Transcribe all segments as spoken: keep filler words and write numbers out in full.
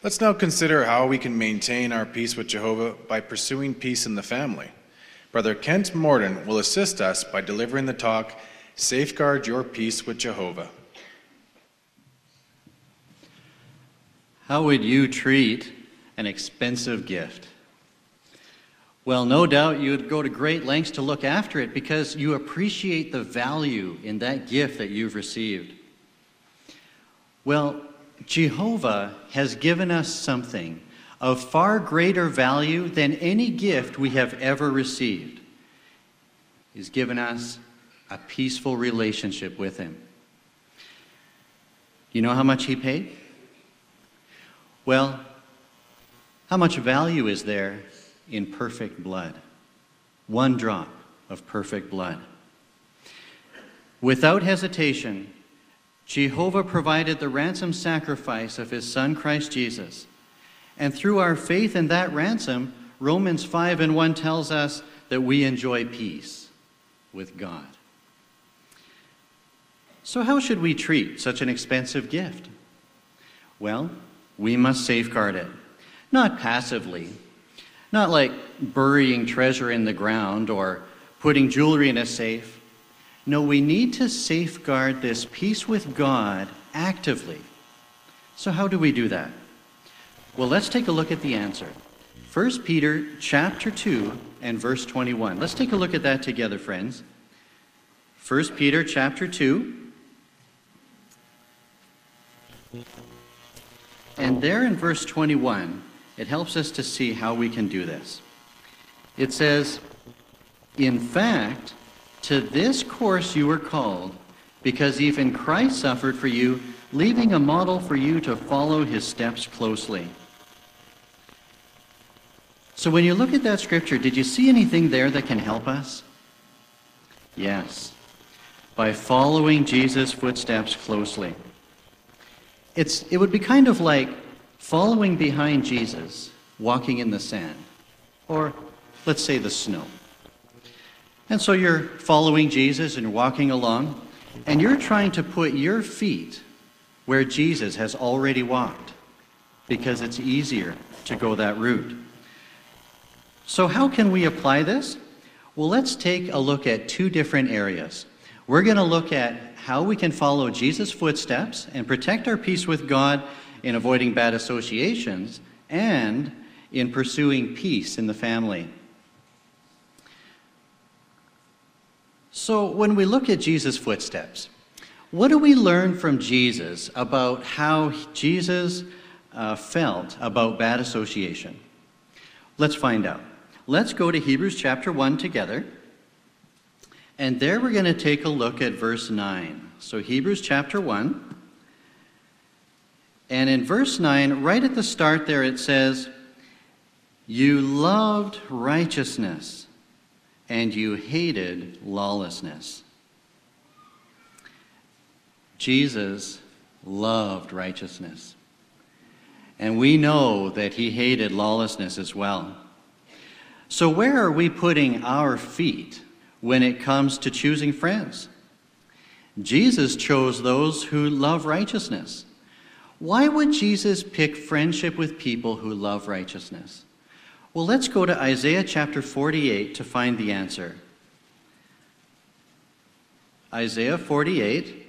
Let's now consider how we can maintain our peace with Jehovah by pursuing peace in the family. Brother Kent Morden will assist us by delivering the talk, Safeguard Your Peace with Jehovah. How would you treat an expensive gift? Well, no doubt you would go to great lengths to look after it because you appreciate the value in that gift that you've received. Well, Jehovah has given us something of far greater value than any gift we have ever received. He's given us a peaceful relationship with Him. You know how much He paid? Well, how much value is there in perfect blood? One drop of perfect blood. Without hesitation, Jehovah provided the ransom sacrifice of His Son, Christ Jesus. And through our faith in that ransom, Romans five and one tells us that we enjoy peace with God. So how should we treat such an expensive gift? Well, we must safeguard it, not passively, not like burying treasure in the ground or putting jewelry in a safe. No, we need to safeguard this peace with God actively. So how do we do that? Well, let's take a look at the answer. First Peter chapter two and verse twenty-one. Let's take a look at that together, friends. First Peter chapter two. And there in verse twenty-one, it helps us to see how we can do this. It says, "In fact, to this course you were called, because even Christ suffered for you, leaving a model for you to follow His steps closely." So when you look at that scripture, did you see anything there that can help us? Yes. By following Jesus' footsteps closely. It's, it would be kind of like following behind Jesus, walking in the sand, or let's say the snow. And so you're following Jesus and walking along, and you're trying to put your feet where Jesus has already walked, because it's easier to go that route. So how can we apply this? Well, let's take a look at two different areas. We're going to look at how we can follow Jesus' footsteps and protect our peace with God in avoiding bad associations and in pursuing peace in the family. So when we look at Jesus' footsteps, what do we learn from Jesus about how Jesus uh, felt about bad association? Let's find out. Let's go to Hebrews chapter one together. And there we're going to take a look at verse nine. So Hebrews chapter one. And in verse nine, right at the start there, it says, "You loved righteousness, and you hated lawlessness." Jesus loved righteousness. And we know that He hated lawlessness as well. So where are we putting our feet when it comes to choosing friends? Jesus chose those who love righteousness. Why would Jesus pick friendship with people who love righteousness? Well, let's go to Isaiah chapter forty-eight to find the answer. Isaiah forty-eight.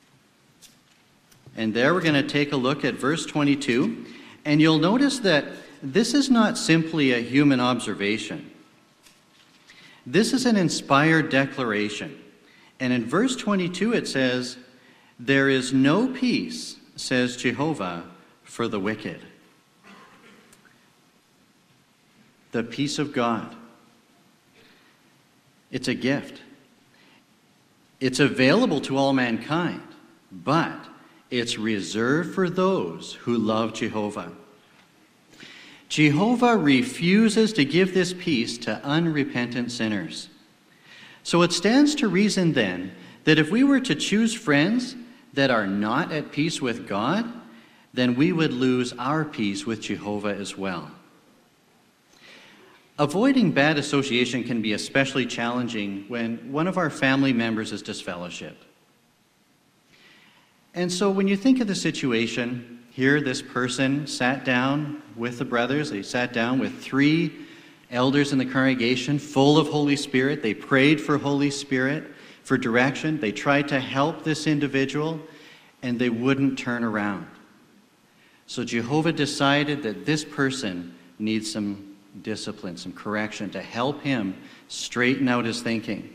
And there we're going to take a look at verse twenty-two. And you'll notice that this is not simply a human observation. This is an inspired declaration. And in verse twenty-two it says, "There is no peace, says Jehovah, for the wicked." The peace of God. It's a gift. It's available to all mankind, but it's reserved for those who love Jehovah. Jehovah refuses to give this peace to unrepentant sinners. So it stands to reason then that if we were to choose friends that are not at peace with God, then we would lose our peace with Jehovah as well. Avoiding bad association can be especially challenging when one of our family members is disfellowshipped. And so when you think of the situation, Here, this person sat down with the brothers. They sat down with three elders in the congregation, full of Holy Spirit. They prayed for Holy Spirit, for direction. They tried to help this individual, and they wouldn't turn around. So Jehovah decided that this person needs some discipline, some correction to help him straighten out his thinking.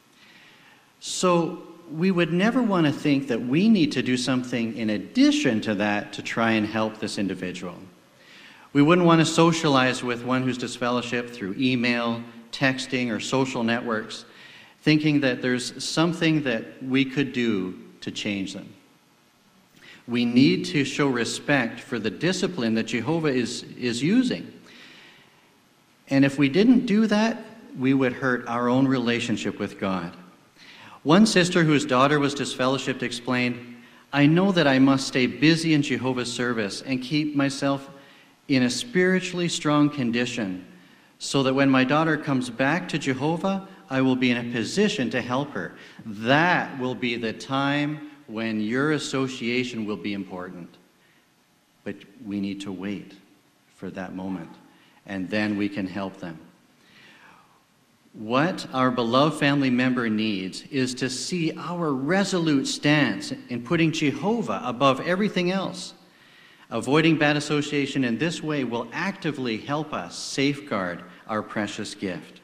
So we would never want to think that we need to do something in addition to that to try and help this individual. We wouldn't want to socialize with one who's disfellowshipped through email, texting, or social networks, thinking that there's something that we could do to change them. We need to show respect for the discipline that Jehovah is, is using. And if we didn't do that, we would hurt our own relationship with God. One sister whose daughter was disfellowshipped explained, "I know that I must stay busy in Jehovah's service and keep myself in a spiritually strong condition so that when my daughter comes back to Jehovah, I will be in a position to help her. That will be the time when your association will be important. But we need to wait for that moment, and then we can help them." What our beloved family member needs is to see our resolute stance in putting Jehovah above everything else. Avoiding bad association in this way will actively help us safeguard our precious gift.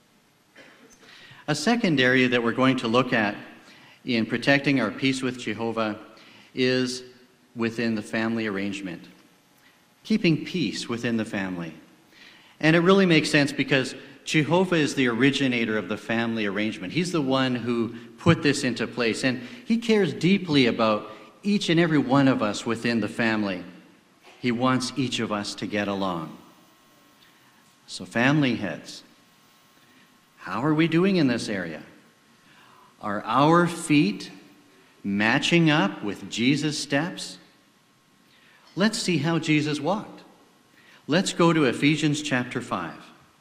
A second area that we're going to look at in protecting our peace with Jehovah is within the family arrangement. Keeping peace within the family. And it really makes sense because Jehovah is the originator of the family arrangement. He's the one who put this into place, and he cares deeply about each and every one of us within the family. He wants each of us to get along. So family heads, how are we doing in this area? Are our feet matching up with Jesus' steps? Let's see how Jesus walked. Let's go to Ephesians chapter five.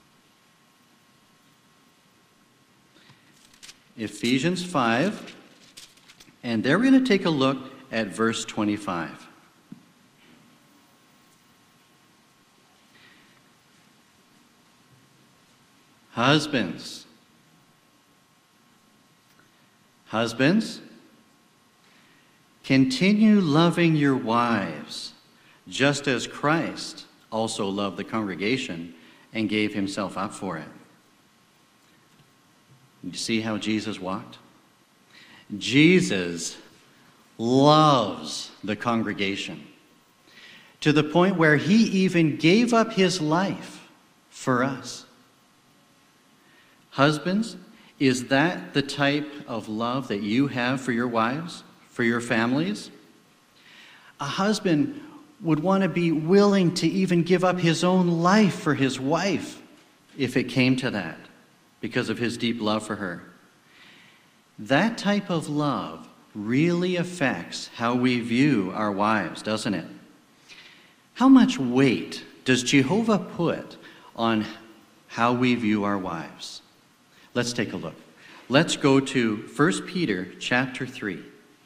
Ephesians five, and there we're going to take a look at verse twenty-five. Husbands, husbands, continue loving your wives, just as Christ also loved the congregation and gave himself up for it. You see how Jesus walked? Jesus loves the congregation to the point where he even gave up his life for us. Husbands, is that the type of love that you have for your wives, for your families? A husband would want to be willing to even give up his own life for his wife if it came to that, because of his deep love for her. That type of love really affects how we view our wives, doesn't it? How much weight does Jehovah put on how we view our wives? Let's take a look. Let's go to First Peter chapter three.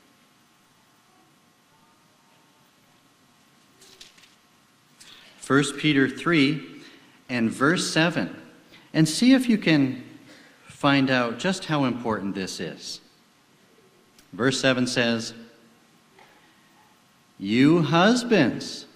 First Peter three and verse seven. And see if you can find out just how important this is. Verse seven says, You husbands,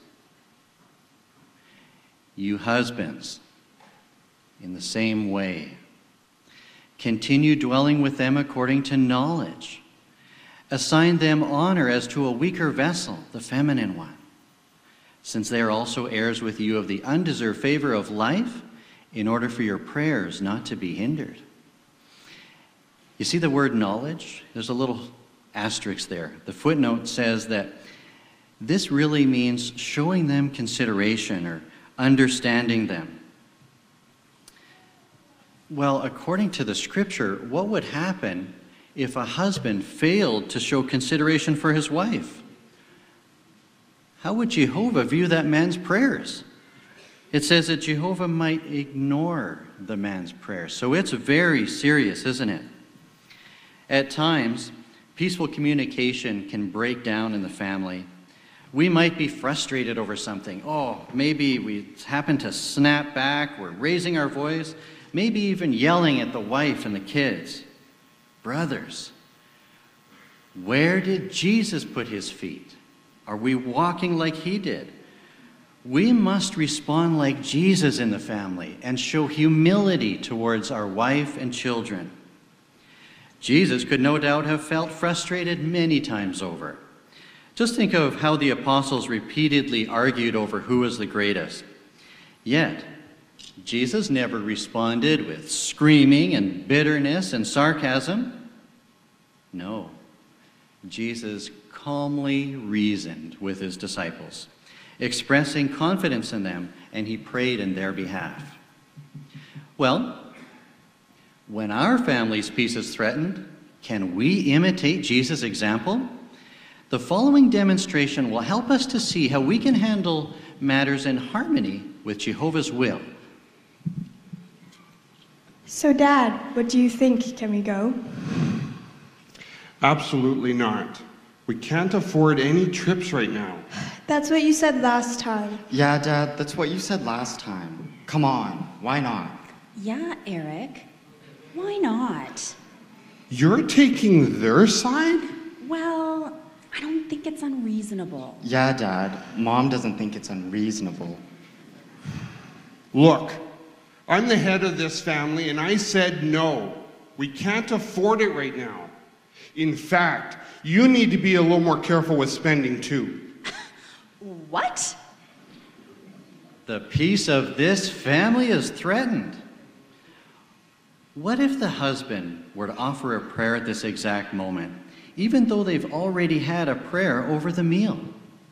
you husbands, in the same way, continue dwelling with them according to knowledge. Assign them honor as to a weaker vessel, the feminine one, since they are also heirs with you of the undeserved favor of life, in order for your prayers not to be hindered. You see the word knowledge? There's a little asterisk there. The footnote says that this really means showing them consideration or understanding them. Well, according to the scripture, what would happen if a husband failed to show consideration for his wife? How would Jehovah view that man's prayers? It says that Jehovah might ignore the man's prayers. So it's very serious, isn't it? At times, peaceful communication can break down in the family We might be frustrated over something. Oh, maybe we happen to snap back, we're raising our voice, maybe even yelling at the wife and the kids. Brothers, where did Jesus put his feet? Are we walking like he did? We must respond like Jesus in the family and show humility towards our wife and children. Jesus could no doubt have felt frustrated many times over. Just think of how the apostles repeatedly argued over who was the greatest. Yet, Jesus never responded with screaming and bitterness and sarcasm. No, Jesus calmly reasoned with his disciples, expressing confidence in them, and he prayed in their behalf. Well, when our family's peace is threatened, can we imitate Jesus' example? The following demonstration will help us to see how we can handle matters in harmony with Jehovah's will. So, Dad, what do you think? Can we go? Absolutely not. We can't afford any trips right now. That's what you said last time. Yeah, Dad, that's what you said last time. Come on, why not? Yeah, Eric. Why not? You're taking their side? Well, I don't think it's unreasonable. Yeah, Dad, Mom doesn't think it's unreasonable. Look, I'm the head of this family, and I said no. We can't afford it right now. In fact, you need to be a little more careful with spending too. What? The peace of this family is threatened. What if the husband were to offer a prayer at this exact moment, even though they've already had a prayer over the meal?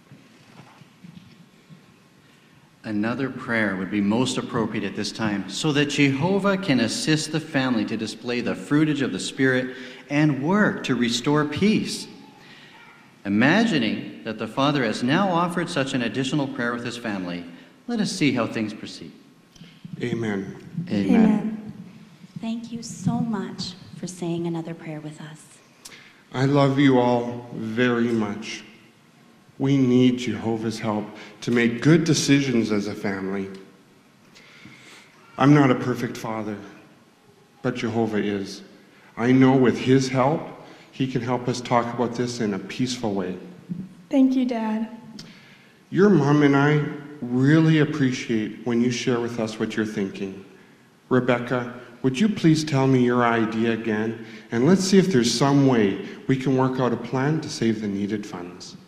Another prayer would be most appropriate at this time so that Jehovah can assist the family to display the fruitage of the Spirit and work to restore peace. Imagining that the Father has now offered such an additional prayer with his family, let us see how things proceed. Amen. Amen. Amen. Thank you so much for saying another prayer with us. I love you all very much. We need Jehovah's help to make good decisions as a family. I'm not a perfect father, but Jehovah is. I know with his help, he can help us talk about this in a peaceful way. Thank you, Dad. Your mom and I really appreciate when you share with us what you're thinking. Rebecca, would you please tell me your idea again? And let's see if there's some way we can work out a plan to save the needed funds.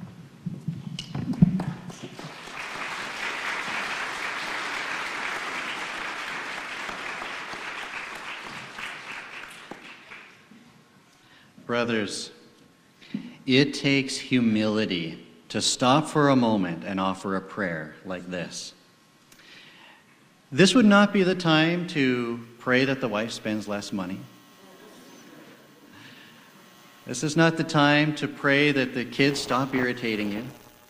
Brothers, it takes humility to stop for a moment and offer a prayer like this. This would not be the time to pray that the wife spends less money. This is not the time to pray that the kids stop irritating you.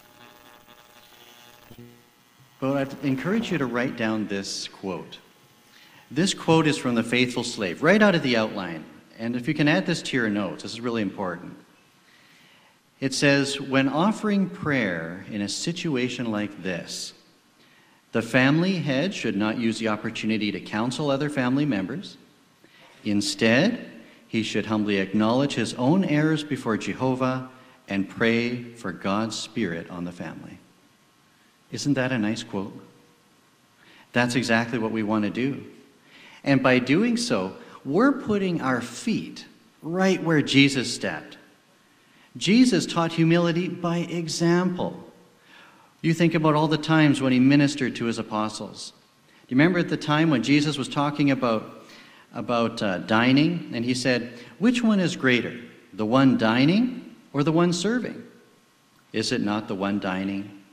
But I'd encourage you to write down this quote. This quote is from The Faithful Slave, right out of the outline. And if you can add this to your notes, this is really important. It says, when offering prayer in a situation like this, the family head should not use the opportunity to counsel other family members. Instead, he should humbly acknowledge his own errors before Jehovah and pray for God's Spirit on the family. Isn't that a nice quote? That's exactly what we want to do. And by doing so, we're putting our feet right where Jesus stepped. Jesus taught humility by example. You think about all the times when he ministered to his apostles. Do you remember at the time when Jesus was talking about, about uh, dining? And he said, which one is greater, the one dining or the one serving? Is it not the one dining?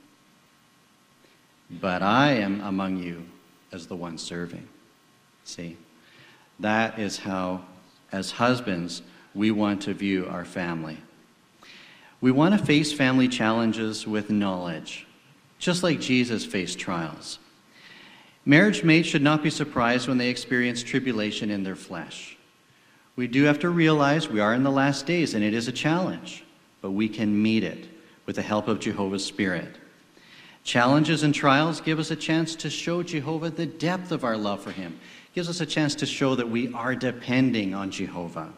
But I am among you as the one serving. See? That is how, as husbands, we want to view our family. We want to face family challenges with knowledge, just like Jesus faced trials. Marriage mates should not be surprised when they experience tribulation in their flesh. We do have to realize we are in the last days, and it is a challenge, but we can meet it with the help of Jehovah's Spirit. Challenges and trials give us a chance to show Jehovah the depth of our love for him. Gives us a chance to show that we are depending on Jehovah.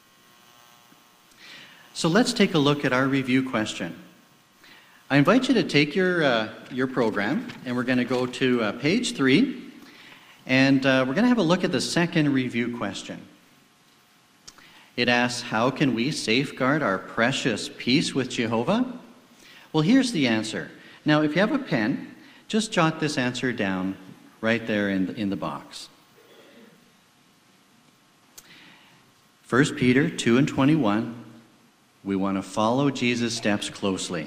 So let's take a look at our review question. I invite you to take your, uh, your program, and we're going to go to uh, page three, and uh, we're going to have a look at the second review question. It asks, how can we safeguard our precious peace with Jehovah? Well, here's the answer. Now, if you have a pen, just jot this answer down right there in the, in the box. First Peter two and twenty-one, we want to follow Jesus' steps closely.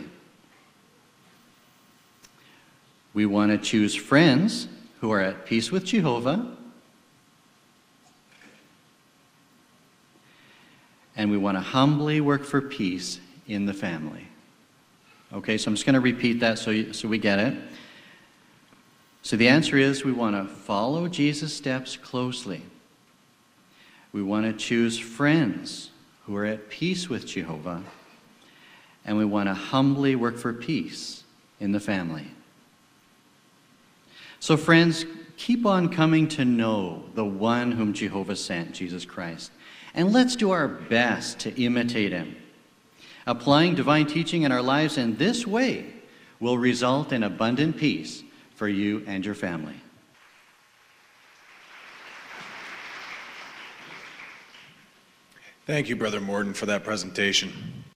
We want to choose friends who are at peace with Jehovah. And we want to humbly work for peace in the family. Okay, so I'm just going to repeat that so, you, so we get it. So the answer is we want to follow Jesus' steps closely. We want to choose friends who are at peace with Jehovah. And we want to humbly work for peace in the family. So friends, keep on coming to know the one whom Jehovah sent, Jesus Christ. And let's do our best to imitate him. Applying divine teaching in our lives in this way will result in abundant peace for you and your family. Thank you, Brother Morton, for that presentation.